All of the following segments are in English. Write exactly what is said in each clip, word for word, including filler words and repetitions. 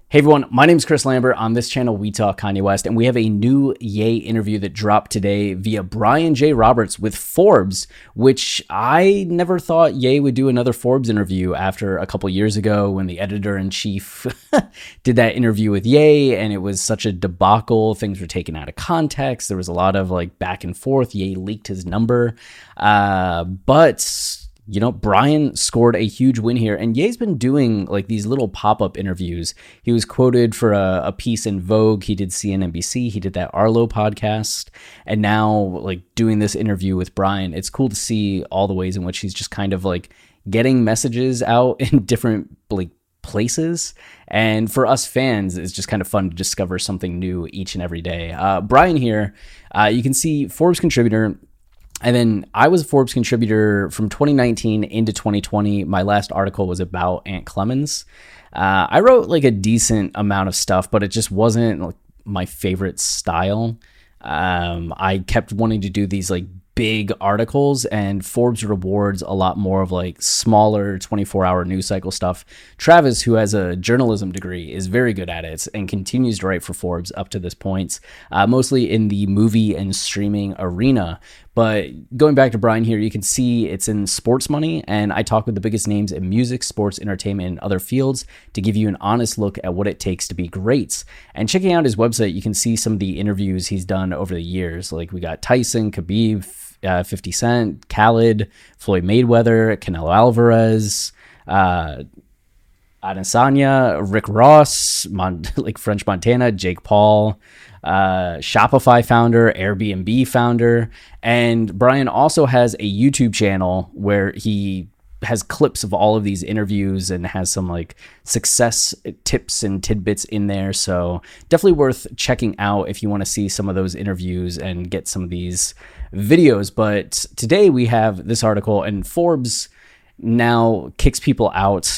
Hey everyone, my name is Chris Lambert. On this channel, we talk Kanye West, and we have a new Ye interview that dropped today via Brian J. Roberts with Forbes, which I never thought Ye would do another Forbes interview after a couple years ago when the editor-in-chief did that interview with Ye, and it was such a debacle. Things were taken out of context. There was a lot of like back and forth. Ye leaked his number, uh, but... You know, Brian scored a huge win here, and Ye's been doing like these little pop-up interviews. He was quoted for a, a piece in Vogue. He did C N N B C. He did that Arlo podcast, and now like doing this interview with Brian. It's cool to see all the ways in which he's just kind of like getting messages out in different like places. And for us fans, it's just kind of fun to discover something new each and every day. Uh, Brian here, uh, you can see Forbes contributor. And then I was a Forbes contributor from twenty nineteen into twenty twenty. My last article was about Ant Clemens. Uh, I wrote like a decent amount of stuff, but it just wasn't like my favorite style. Um, I kept wanting to do these like big articles, and Forbes rewards a lot more of like smaller twenty-four hour news cycle stuff. Travis, who has a journalism degree, is very good at it and continues to write for Forbes up to this point, uh, mostly in the movie and streaming arena. But going back to Brian here, you can see it's in Sports Money, and I talk with the biggest names in music, sports, entertainment, and other fields to give you an honest look at what it takes to be great. And checking out his website, you can see some of the interviews he's done over the years. Like we got Tyson, Khabib, uh, fifty Cent, Khaled, Floyd Mayweather, Canelo Alvarez, uh, Adesanya, Rick Ross, Mon- like French Montana, Jake Paul, uh, Shopify founder, Airbnb founder. And Brian also has a YouTube channel where he has clips of all of these interviews and has some like success tips and tidbits in there. So definitely worth checking out if you want to see some of those interviews and get some of these videos. But today we have this article, and Forbes now kicks people out.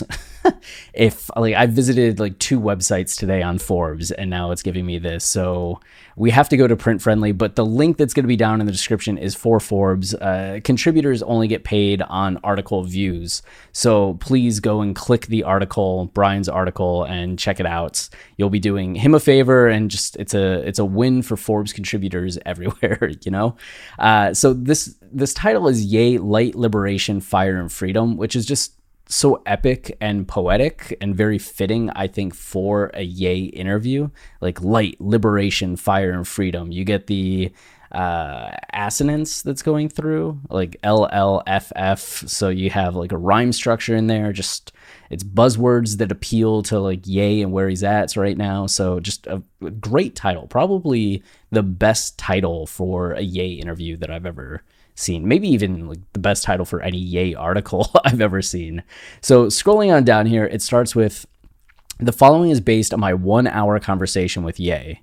If like I visited like two websites today on Forbes, and now it's giving me this, so we have to go to print friendly. But the link that's going to be down in the description is for Forbes. Uh, contributors only get paid on article views, so please go and click the article, Brian's article, and check it out. You'll be doing him a favor, and just it's a it's a win for Forbes contributors everywhere. You know, uh, so this this title is Ye, Light, Liberation, Fire, and Freedom, which is just so epic and poetic and very fitting, I think, for a Ye interview. Like light, liberation, fire, and freedom. You get the uh, assonance that's going through, like L L F F. So you have like a rhyme structure in there. Just it's buzzwords that appeal to like Ye and where he's at right now. So just a great title, probably the best title for a Ye interview that I've ever seen, maybe even like the best title for any Ye article I've ever seen. So scrolling on down here, it starts with, the following is based on my one hour conversation with Ye.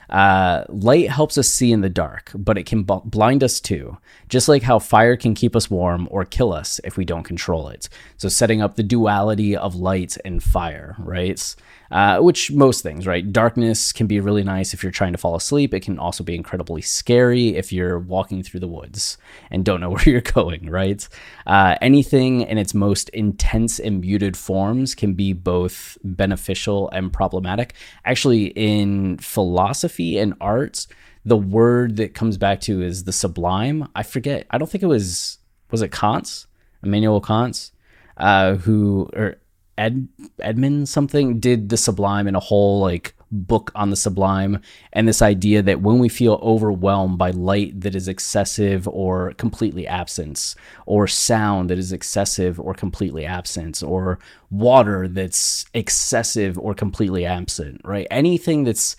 Uh, light helps us see in the dark, but it can b- blind us too, just like how fire can keep us warm or kill us if we don't control it. So setting up the duality of light and fire, right? Uh, which most things, right? Darkness can be really nice if you're trying to fall asleep. It can also be incredibly scary if you're walking through the woods and don't know where you're going, right? Uh, anything in its most intense and muted forms can be both beneficial and problematic. Actually, in philosophy and arts, the word that comes back to is the sublime. I forget. I don't think it was, was it Kant's? Immanuel Kant's, uh, who, or Ed, Edmund something did the sublime in a whole like book on the sublime, and this idea that when we feel overwhelmed by light that is excessive or completely absent, or sound that is excessive or completely absent, or water that's excessive or completely absent, right? Anything that's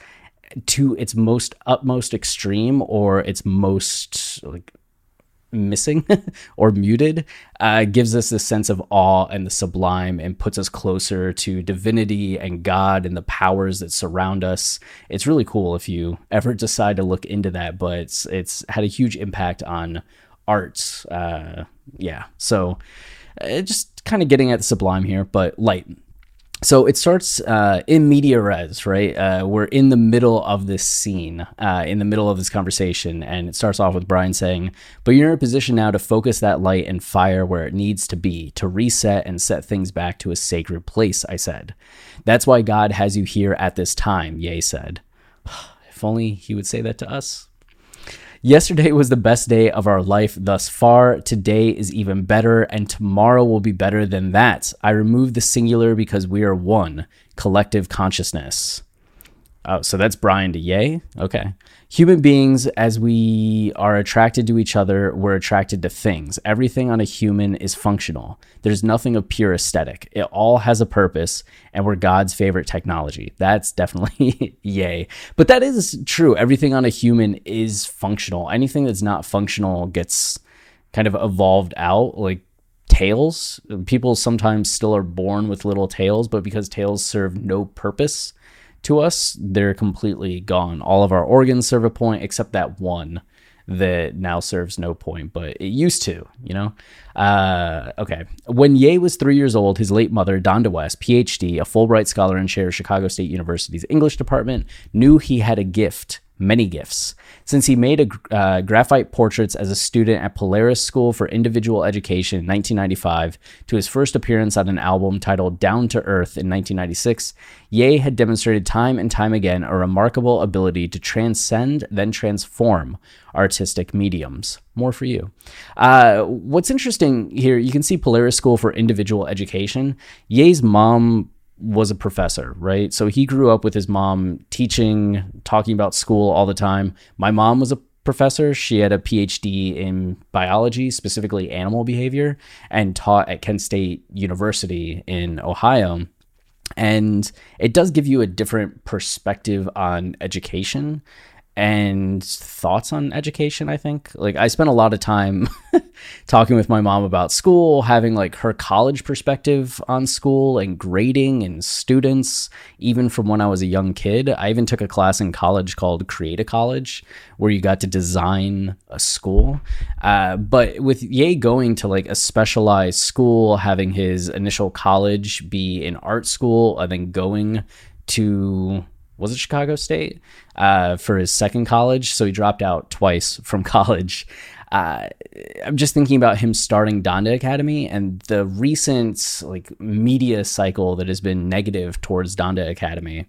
to its most utmost extreme or its most like missing or muted uh, gives us this sense of awe and the sublime, and puts us closer to divinity and God and the powers that surround us. It's really cool if you ever decide to look into that, but it's, it's had a huge impact on art. Uh, yeah, so uh, just kind of getting at the sublime here, but light. So it starts uh, in media res, right? Uh, we're in the middle of this scene, uh, in the middle of this conversation, and it starts off with Brian saying, "But you're in a position now to focus that light and fire where it needs to be, to reset and set things back to a sacred place," I said. "That's why God has you here at this time," Ye said. If only he would say that to us. "Yesterday was the best day of our life thus far. Today is even better, and tomorrow will be better than that. I removed the singular because we are one, collective consciousness." Oh, so that's Brian to Ye? Okay. "Human beings, as we are attracted to each other, we're attracted to things. Everything on a human is functional. There's nothing of pure aesthetic. It all has a purpose, and we're God's favorite technology." That's definitely Ye. But that is true. Everything on a human is functional. Anything that's not functional gets kind of evolved out, like tails. People sometimes still are born with little tails, but because tails serve no purpose to us, they're completely gone. All of our organs serve a point except that one that now serves no point, but it used to, you know? Uh, okay. "When Ye was three years old, his late mother, Donda West, P H D, a Fulbright scholar and chair of Chicago State University's English department, knew he had a gift, many gifts. Since he made a, uh, graphite portraits as a student at Polaris School for Individual Education in nineteen ninety-five to his first appearance on an album titled Down to Earth in nineteen ninety-six, Ye had demonstrated time and time again a remarkable ability to transcend, then transform artistic mediums." More for you. Uh, what's interesting here, you can see Polaris School for Individual Education. Ye's mom was a professor, right? So he grew up with his mom teaching, talking about school all the time. My mom was a professor. She had a P H D in biology, specifically animal behavior, and taught at Kent State University in Ohio. And it does give you a different perspective on education and thoughts on education, I think. Like, I spent a lot of time talking with my mom about school, having like her college perspective on school and grading and students, even from when I was a young kid. I even took a class in college called Create a College, where you got to design a school. Uh, but with Ye going to like a specialized school, having his initial college be an art school, and then going to, was it Chicago State, uh, for his second college? So he dropped out twice from college. Uh, I'm just thinking about him starting Donda Academy and the recent like media cycle that has been negative towards Donda Academy,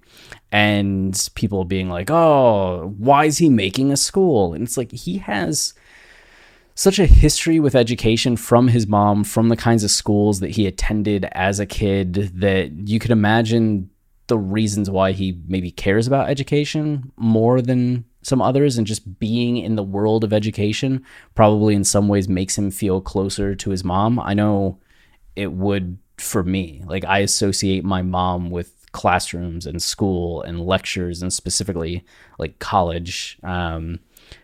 and people being like, "Oh, why is he making a school?" And it's like, he has such a history with education from his mom, from the kinds of schools that he attended as a kid, that you could imagine the reasons why he maybe cares about education more than some others, and just being in the world of education probably in some ways makes him feel closer to his mom. I know it would for me. Like, I associate my mom with classrooms and school and lectures, and specifically like college. Um,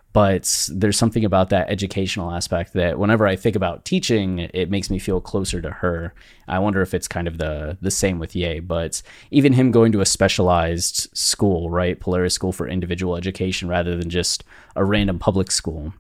but there's something about that educational aspect that whenever I think about teaching, it makes me feel closer to her. I wonder if it's kind of the the same with Ye. But even him going to a specialized school, right? Polaris School for Individual Education, rather than just a random public school,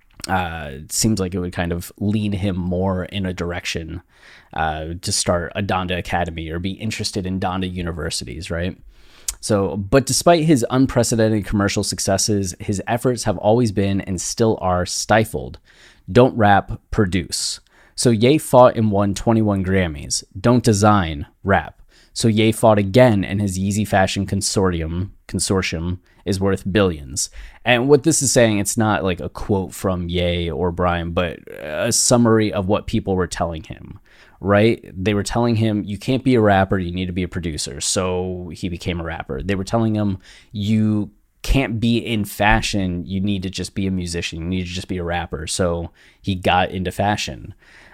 uh, it seems like it would kind of lean him more in a direction uh, to start a Donda Academy or be interested in Donda universities, right? So, but despite his unprecedented commercial successes, his efforts have always been and still are stifled. Don't rap, produce. So Ye fought and won twenty-one Grammys. Don't design, rap. So Ye fought again, and his Yeezy Fashion Consortium consortium is worth billions. And what this is saying, it's not like a quote from Ye or Brian, but a summary of what people were telling him. Right? They were telling him, you can't be a rapper, you need to be a producer. So he became a rapper. They were telling him, you can't be in fashion, you need to just be a musician, you need to just be a rapper. So he got into fashion.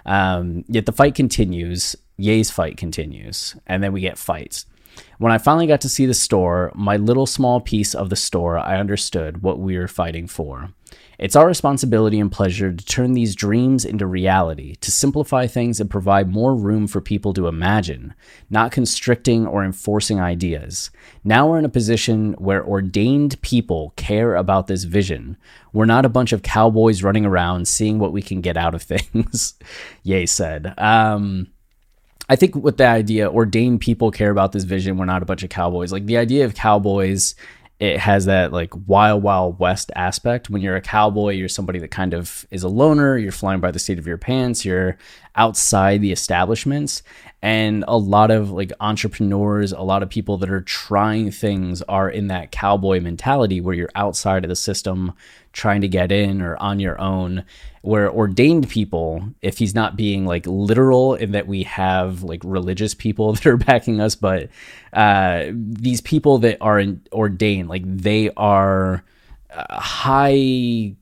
Um, yet the fight continues. Ye's fight continues. And then we get fights. When I finally got to see the store, my little small piece of the store, I understood what we were fighting for. It's our responsibility and pleasure to turn these dreams into reality, to simplify things and provide more room for people to imagine, not constricting or enforcing ideas. Now we're in a position where ordained people care about this vision. We're not a bunch of cowboys running around seeing what we can get out of things, Ye said. Um... I think what the idea, ordained people care about this vision. We're not a bunch of cowboys. Like the idea of cowboys, it has that like wild, wild west aspect. When you're a cowboy, you're somebody that kind of is a loner. You're flying by the seat of your pants. You're outside the establishments. And a lot of like entrepreneurs, a lot of people that are trying things are in that cowboy mentality where you're outside of the system trying to get in or on your own. Where ordained people, if he's not being like literal in that we have like religious people that are backing us, but uh, these people that are in, ordained, like they are uh, high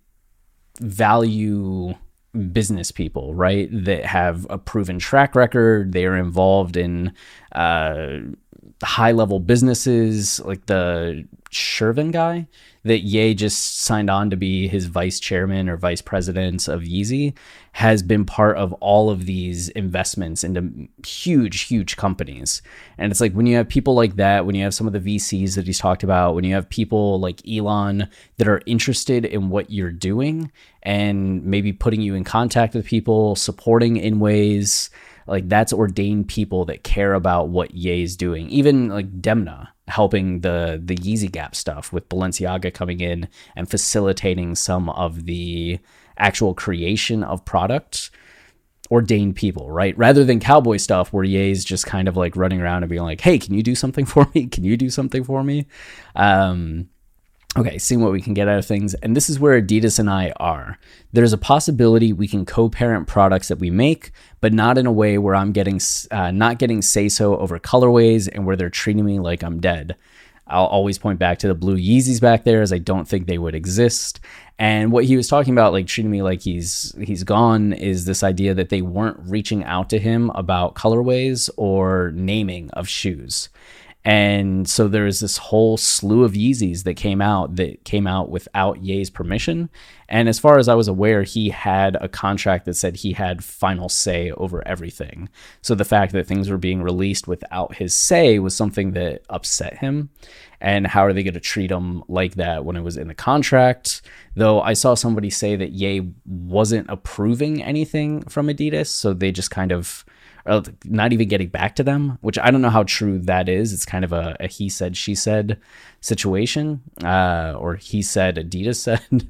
value business people, right? That have a proven track record. They are involved in uh, high level businesses, like the Shervin guy that Ye just signed on to be his vice chairman or vice president of Yeezy, has been part of all of these investments into huge, huge companies. And it's like when you have people like that, when you have some of the V Cs that he's talked about, when you have people like Elon that are interested in what you're doing and maybe putting you in contact with people, supporting in ways, like that's ordained people that care about what Ye is doing. Even like Demna helping the the Yeezy Gap stuff with Balenciaga coming in and facilitating some of the actual creation of products. Ordained people, right? Rather than cowboy stuff where Ye's just kind of like running around and being like, hey, can you do something for me? Can you do something for me? Um, Okay, seeing what we can get out of things. And this is where Adidas and I are. There's a possibility we can co-parent products that we make, but not in a way where I'm getting uh, not getting say-so over colorways and where they're treating me like I'm dead. I'll always point back to the blue Yeezys back there, as I don't think they would exist. And what he was talking about, like treating me like he's he's gone, is this idea that they weren't reaching out to him about colorways or naming of shoes. And so there's this whole slew of Yeezys that came out that came out without Ye's permission. And as far as I was aware, he had a contract that said he had final say over everything. So the fact that things were being released without his say was something that upset him. And how are they going to treat him like that when it was in the contract? Though I saw somebody say that Ye wasn't approving anything from Adidas, so they just kind of not even getting back to them, which I don't know how true that is. It's kind of a, a he said, she said situation, uh, or he said, Adidas said,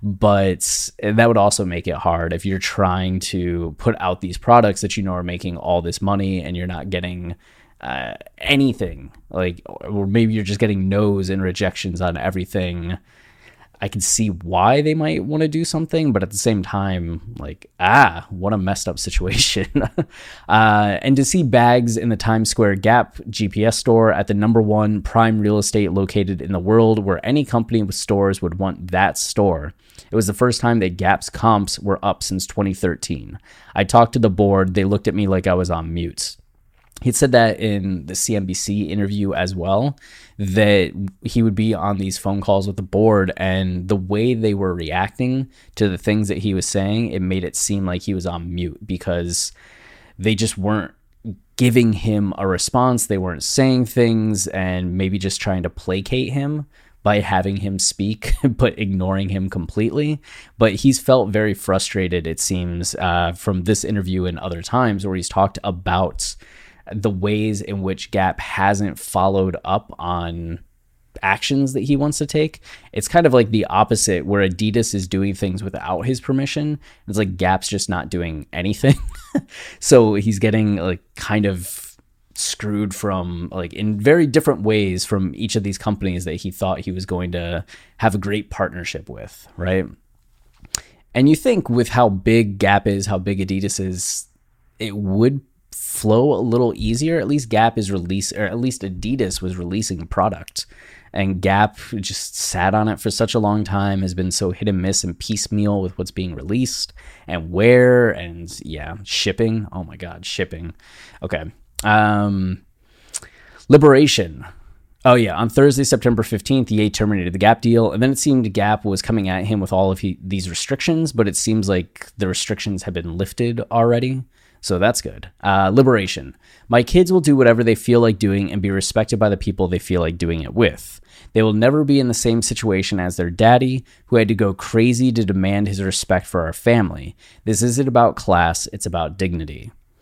but that would also make it hard if you're trying to put out these products that you know are making all this money and you're not getting uh, anything, like, or maybe you're just getting no's and rejections on everything. I can see why they might want to do something, but at the same time, like, ah, what a messed up situation. uh, and to see bags in the Times Square Gap G P S store at the number one prime real estate located in the world, where any company with stores would want that store. It was the first time that Gap's comps were up since twenty thirteen. I talked to the board. They looked at me like I was on mute. He said that in the C N B C interview as well, that he would be on these phone calls with the board, and the way they were reacting to the things that he was saying, it made it seem like he was on mute because they just weren't giving him a response. They weren't saying things and maybe just trying to placate him by having him speak, but ignoring him completely. But he's felt very frustrated, it seems, uh, from this interview and other times where he's talked about the ways in which Gap hasn't followed up on actions that he wants to take. It's kind of like the opposite, where Adidas is doing things without his permission. It's like Gap's just not doing anything. So he's getting like kind of screwed from like in very different ways from each of these companies that he thought he was going to have a great partnership with, right? And you think with how big Gap is, how big Adidas is, it would flow a little easier. At least Gap is released, or at least Adidas was releasing a product, and Gap just sat on it for such a long time, has been so hit and miss and piecemeal with what's being released and where, and yeah, shipping. Oh my God, shipping. Okay. Um, Liberation. Oh yeah, on Thursday, September fifteenth, Ye terminated the Gap deal, and then it seemed Gap was coming at him with all of he, these restrictions, but it seems like the restrictions have been lifted already. So that's good. Uh, liberation. My kids will do whatever they feel like doing and be respected by the people they feel like doing it with. They will never be in the same situation as their daddy, who had to go crazy to demand his respect for our family. This isn't about class, it's about dignity.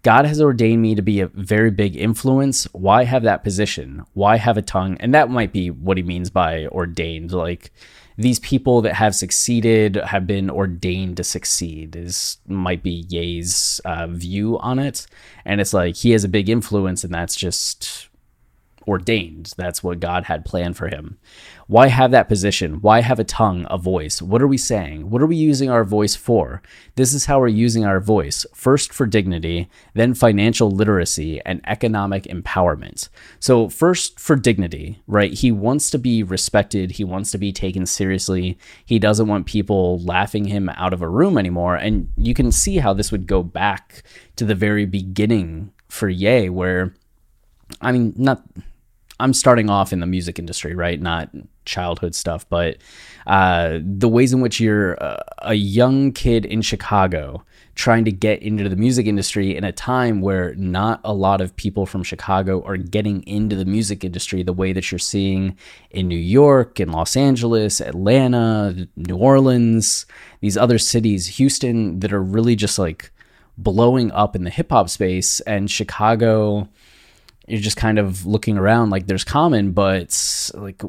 God has ordained me to be a very big influence. Why have that position? Why have a tongue? And that might be what he means by ordained. Like, these people that have succeeded have been ordained to succeed is might be Ye's uh, view on it. And it's like he has a big influence, and that's just ordained. That's what God had planned for him. Why have that position? Why have a tongue, a voice? What are we saying? What are we using our voice for? This is how we're using our voice. First for dignity, then financial literacy and economic empowerment. So first for dignity, right? He wants to be respected. He wants to be taken seriously. He doesn't want people laughing him out of a room anymore. And you can see how this would go back to the very beginning for Ye, where, I mean, not... I'm starting off in the music industry, right? Not childhood stuff, but uh, the ways in which you're a, a young kid in Chicago trying to get into the music industry in a time where not a lot of people from Chicago are getting into the music industry the way that you're seeing in New York, in Los Angeles, Atlanta, New Orleans, these other cities, Houston, that are really just like blowing up in the hip hop space. And Chicago, you're just kind of looking around like there's Common, but like,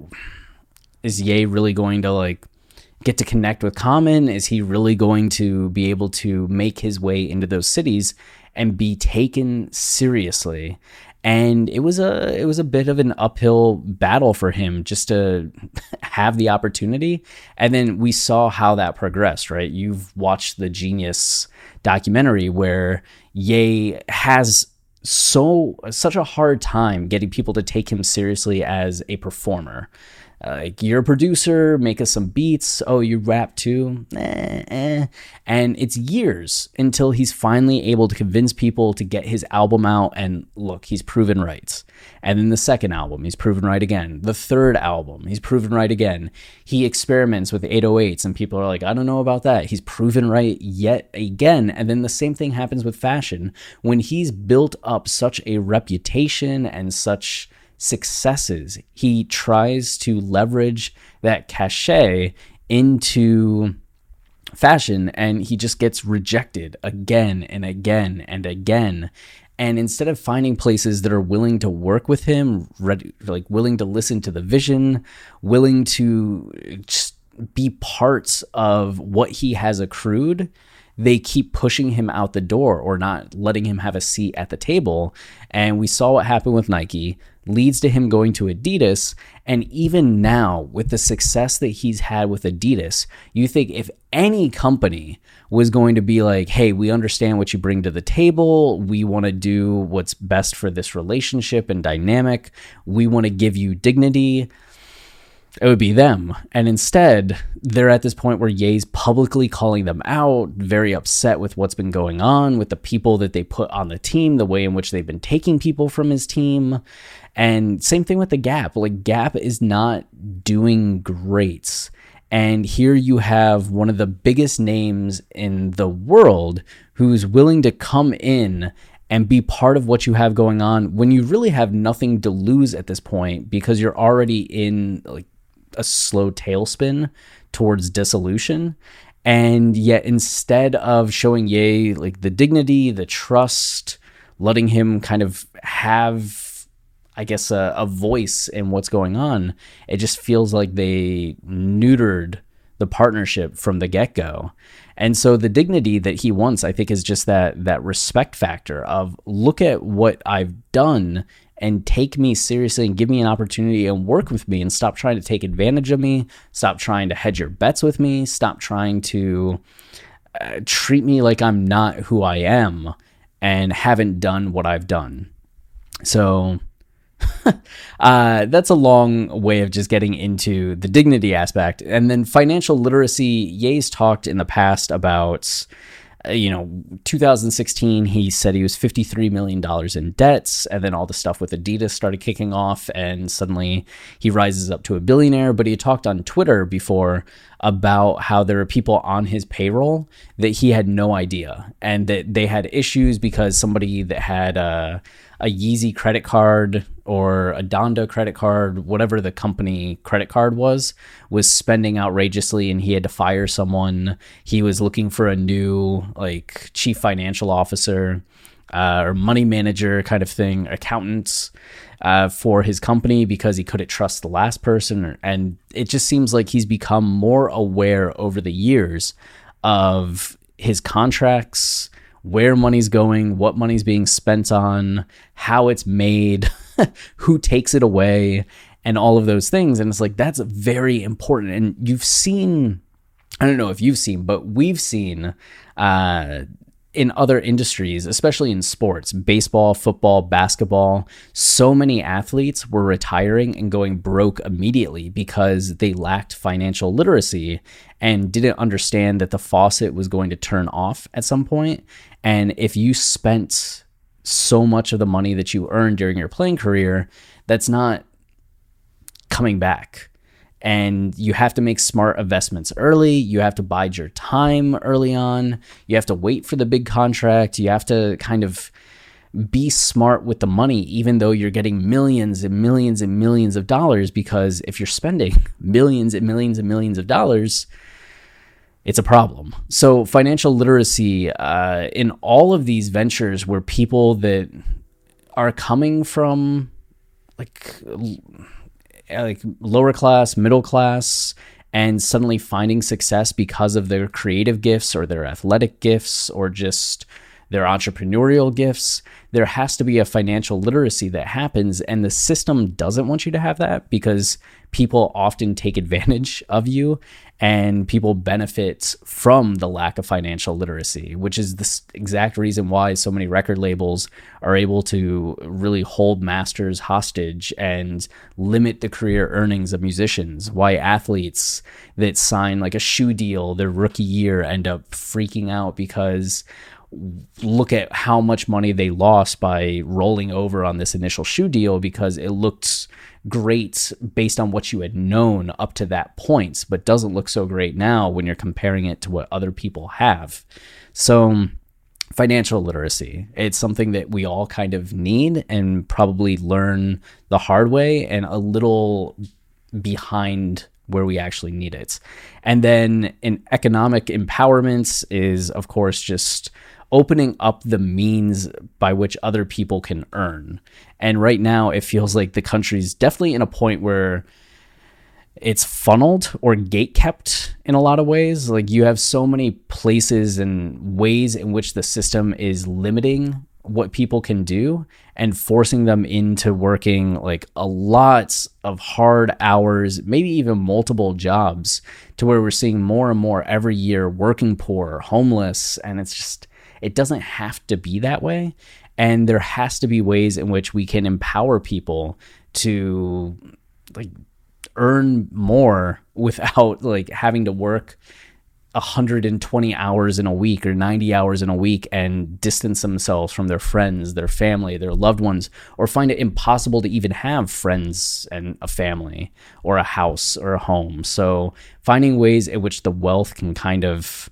is Ye really going to like get to connect with Common? Is he really going to be able to make his way into those cities and be taken seriously? And it was a it was a bit of an uphill battle for him just to have the opportunity. And then we saw how that progressed, right? You've watched the Genius documentary where Ye has so such a hard time getting people to take him seriously as a performer. Uh, like, you're a producer, make us some beats. Oh, you rap too? Eh, eh. And it's years until he's finally able to convince people to get his album out, and look, he's proven right. And then the second album, he's proven right again. The third album, he's proven right again. He experiments with eight oh eights, and people are like, I don't know about that. He's proven right yet again. And then the same thing happens with fashion. When he's built up such a reputation and such successes, he tries to leverage that cachet into fashion, and he just gets rejected again and again and again. And instead of finding places that are willing to work with him, ready, like willing to listen to the vision, willing to just be parts of what he has accrued, they keep pushing him out the door or not letting him have a seat at the table. And we saw what happened with Nike, leads to him going to Adidas. And even now, with the success that he's had with Adidas, you think if any company was going to be like, hey, we understand what you bring to the table, we want to do what's best for this relationship and dynamic, we want to give you dignity, it would be them. And instead, they're at this point where Ye's publicly calling them out, very upset with what's been going on with the people that they put on the team, the way in which they've been taking people from his team. And same thing with the Gap. Like, Gap is not doing great. And here you have one of the biggest names in the world who's willing to come in and be part of what you have going on when you really have nothing to lose at this point, because you're already in like a slow tailspin towards dissolution. And yet, instead of showing Ye like the dignity, the trust, letting him kind of have, I guess, a, a voice in what's going on, it just feels like they neutered the partnership from the get-go. And so the dignity that he wants, I think, is just that that respect factor of, look at what I've done and take me seriously and give me an opportunity and work with me, and stop trying to take advantage of me. Stop trying to hedge your bets with me. Stop trying to uh, treat me like I'm not who I am and haven't done what I've done. So uh, that's a long way of just getting into the dignity aspect. And then financial literacy, Ye's talked in the past about, you know, two thousand sixteen, he said he was fifty-three million dollars in debts, and then all the stuff with Adidas started kicking off, and suddenly he rises up to a billionaire. But he talked on Twitter before about how there are people on his payroll that he had no idea, and that they had issues because somebody that had a, a Yeezy credit card or a Donda credit card, whatever the company credit card was, was spending outrageously, and he had to fire someone. He was looking for a new like chief financial officer. uh, or money manager kind of thing, accountants uh, for his company because he couldn't trust the last person. And it just seems like he's become more aware over the years of his contracts, where money's going, what money's being spent on, how it's made, who takes it away, and all of those things. And it's like, that's very important. And you've seen, I don't know if you've seen, but we've seen uh, in other industries, especially in sports, baseball, football, basketball, so many athletes were retiring and going broke immediately because they lacked financial literacy and didn't understand that the faucet was going to turn off at some point. And if you spent so much of the money that you earned during your playing career, that's not coming back. And you have to make smart investments early. You have to bide your time early on. You have to wait for the big contract. You have to kind of be smart with the money, even though you're getting millions and millions and millions of dollars, because if you're spending millions and millions and millions of dollars, it's a problem. So financial literacy uh, in all of these ventures where people that are coming from like like lower class, middle class, and suddenly finding success because of their creative gifts or their athletic gifts or just their entrepreneurial gifts, there has to be a financial literacy that happens. And the system doesn't want you to have that because people often take advantage of you and people benefit from the lack of financial literacy, which is the exact reason why so many record labels are able to really hold masters hostage and limit the career earnings of musicians, why athletes that sign like a shoe deal their rookie year end up freaking out because look at how much money they lost by rolling over on this initial shoe deal because it looked great based on what you had known up to that point, but doesn't look so great now when you're comparing it to what other people have. So financial literacy, it's something that we all kind of need and probably learn the hard way and a little behind where we actually need it. And then in economic empowerment is, of course, just opening up the means by which other people can earn. And right now it feels like the country's definitely in a point where it's funneled or gate kept in a lot of ways. Like you have so many places and ways in which the system is limiting what people can do and forcing them into working like a lot of hard hours, maybe even multiple jobs, to where we're seeing more and more every year working poor, homeless, and it's just, it doesn't have to be that way. And there has to be ways in which we can empower people to like earn more without like having to work one hundred twenty hours in a week or ninety hours in a week and distance themselves from their friends, their family, their loved ones, or find it impossible to even have friends and a family or a house or a home. So finding ways in which the wealth can kind of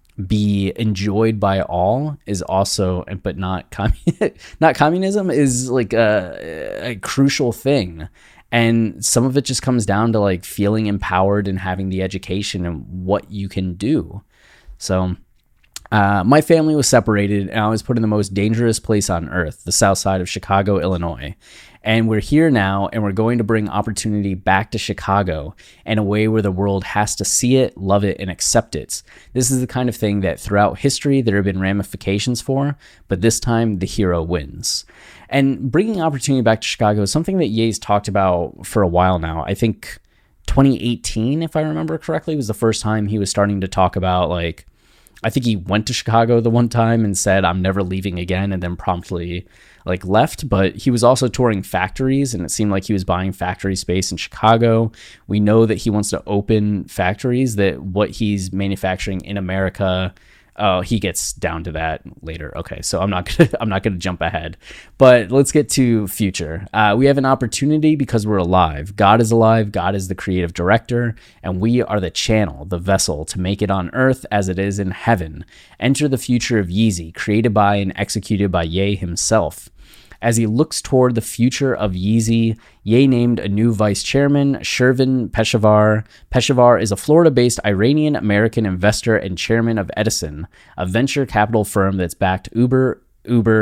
be enjoyed by all is also, but not commun- not communism is like a, a crucial thing. And some of it just comes down to like feeling empowered and having the education and what you can do. So uh, my family was separated and I was put in the most dangerous place on earth, the south side of Chicago, Illinois. And we're here now and we're going to bring opportunity back to Chicago in a way where the world has to see it, love it, and accept it. This is the kind of thing that throughout history there have been ramifications for, but this time the hero wins. And bringing opportunity back to Chicago is something that Ye's talked about for a while now. I think twenty eighteen, if I remember correctly, was the first time he was starting to talk about, like, I think he went to Chicago the one time and said, I'm never leaving again, and then promptly like left. But he was also touring factories, and it seemed like he was buying factory space in Chicago. We know that he wants to open factories, that what he's manufacturing in America, oh, he gets down to that later. Okay, so I'm not gonna I'm not gonna jump ahead, but let's get to future. Uh, we have an opportunity because we're alive. God is alive. God is the creative director, and we are the channel, the vessel to make it on earth as it is in heaven. Enter the future of Yeezy, created by and executed by Ye himself. As he looks toward the future of Yeezy, Ye named a new vice chairman, Shervin Peshawar. Peshawar is a Florida-based Iranian-American investor and chairman of Edison, a venture capital firm that's backed Uber, Uber,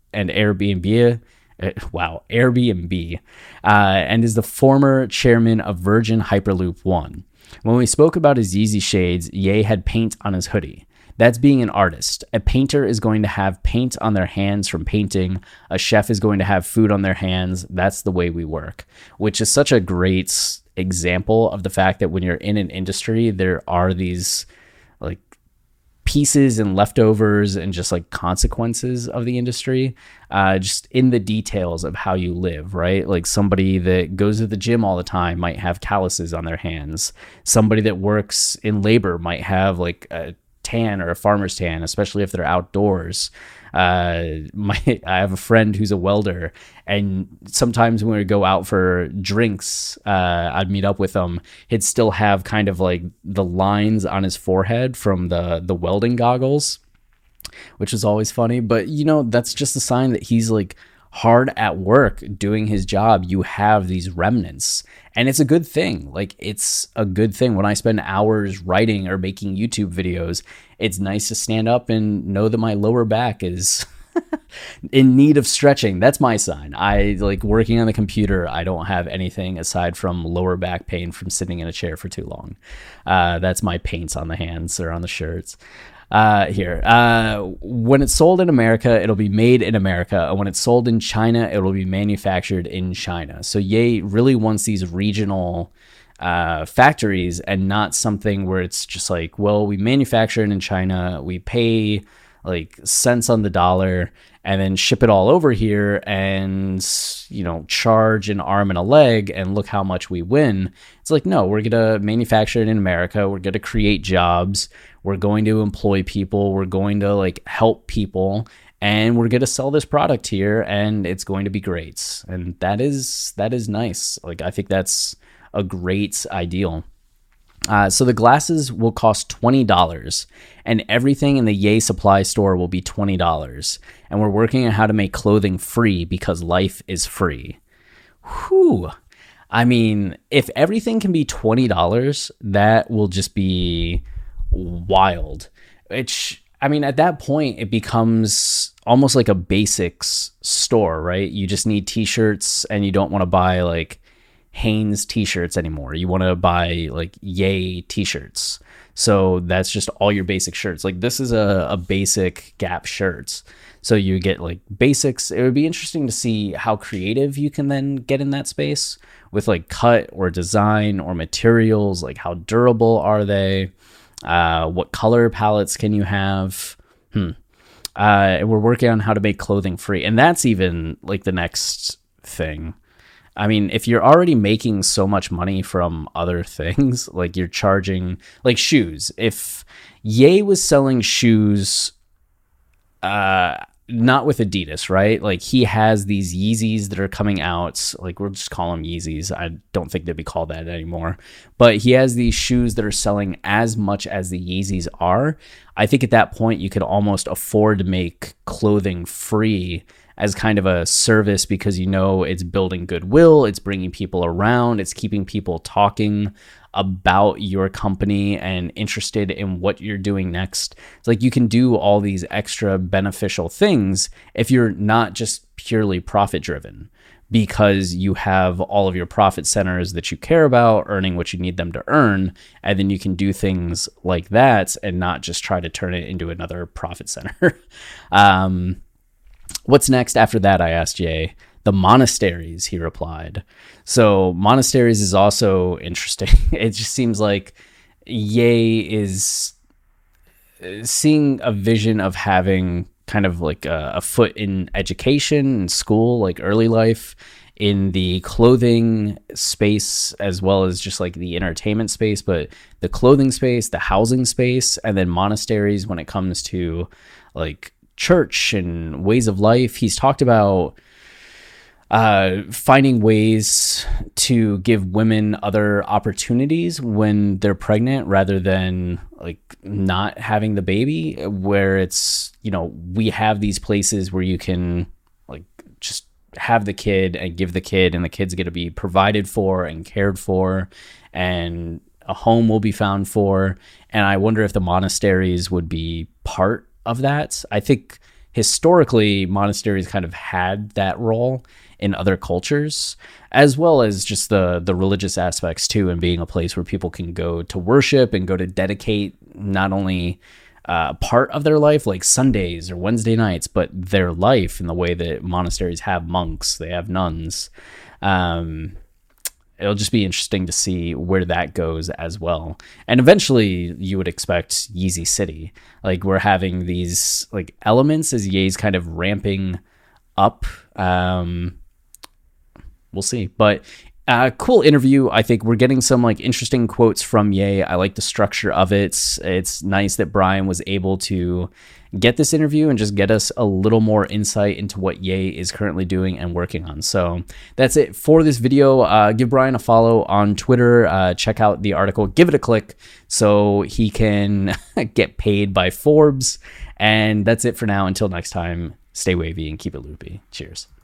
and Airbnb. Uh, wow, Airbnb, uh, and is the former chairman of Virgin Hyperloop One. When we spoke about his Yeezy shades, Ye had paint on his hoodie. That's being an artist. A painter is going to have paint on their hands from painting. A chef is going to have food on their hands. That's the way we work, which is such a great example of the fact that when you're in an industry, there are these like pieces and leftovers and just like consequences of the industry, uh, just in the details of how you live, right? Like somebody that goes to the gym all the time might have calluses on their hands. Somebody that works in labor might have like a tan or a farmer's tan, especially if they're outdoors. Uh, my, I have a friend who's a welder, and sometimes when we go out for drinks, uh, I'd meet up with him. He'd still have kind of like the lines on his forehead from the, the welding goggles, which is always funny. But, you know, that's just a sign that he's like hard at work doing his job. You have these remnants, and it's a good thing. Like, it's a good thing. When I spend hours writing or making YouTube videos, it's nice to stand up and know that my lower back is in need of stretching. That's my sign. I like working on the computer. I don't have anything aside from lower back pain from sitting in a chair for too long. Uh, that's my paints on the hands or on the shirts. Uh, here, uh, when it's sold in America, it'll be made in America. And when it's sold in China, it'll be manufactured in China. So Ye really wants these regional uh, factories and not something where it's just like, well, we manufacture it in China, we pay like cents on the dollar and then ship it all over here and, you know, charge an arm and a leg and look how much we win. It's like, no, we're going to manufacture it in America. We're going to create jobs. We're going to employ people. We're going to like help people, and we're going to sell this product here, and it's going to be great. And that is, that is nice. Like, I think that's a great ideal. Uh, so the glasses will cost twenty dollars, and everything in the Ye supply store will be twenty dollars. And we're working on how to make clothing free because life is free. Whew. I mean, if everything can be twenty dollars, that will just be wild. Which, I mean, at that point, it becomes almost like a basics store, right? You just need t-shirts, and you don't want to buy like Hanes t-shirts anymore. You want to buy like Ye t-shirts. So that's just all your basic shirts. Like, this is a, a basic Gap shirts. So you get like basics. It would be interesting to see how creative you can then get in that space with like cut or design or materials. Like, how durable are they? Uh, what color palettes can you have? Hmm. Uh, and we're working on how to make clothing free. And that's even like the next thing. I mean, if you're already making so much money from other things, like you're charging, like shoes, if Ye was selling shoes, uh, not with Adidas, right? Like, he has these Yeezys that are coming out. Like, we'll just call them Yeezys. I don't think they'd be called that anymore. But he has these shoes that are selling as much as the Yeezys are. I think at that point, you could almost afford to make clothing free as kind of a service, because you know it's building goodwill, it's bringing people around, it's keeping people talking about your company and interested in what you're doing next. It's like you can do all these extra beneficial things if you're not just purely profit driven, because you have all of your profit centers that you care about earning what you need them to earn, and then you can do things like that and not just try to turn it into another profit center. um, What's next after that? I asked Ye. The monasteries, he replied. So monasteries is also interesting. It just seems like Ye is seeing a vision of having kind of like a, a foot in education and school, like early life, in the clothing space, as well as just like the entertainment space, but the clothing space, the housing space, and then monasteries when it comes to like church and ways of life. He's talked about uh, finding ways to give women other opportunities when they're pregnant, rather than like not having the baby, where it's, you know, we have these places where you can like just have the kid and give the kid, and the kid's going to be provided for and cared for, and a home will be found for. And I wonder if the monasteries would be part of that. I think historically monasteries kind of had that role in other cultures, as well as just the the religious aspects too, and being a place where people can go to worship and go to dedicate not only uh, part of their life, like Sundays or Wednesday nights, but their life in the way that monasteries have monks, they have nuns. Um, it'll just be interesting to see where that goes as well. And eventually you would expect Yeezy City. Like, we're having these like elements as Ye's kind of ramping up. Um, we'll see. But uh, cool interview. I think we're getting some like interesting quotes from Ye. I like the structure of it. It's, it's nice that Brian was able to get this interview and just get us a little more insight into what Ye is currently doing and working on. So that's it for this video. Uh, give Brian a follow on Twitter. Uh, check out the article. Give it a click so he can get paid by Forbes. And that's it for now. Until next time, stay wavy and keep it loopy. Cheers.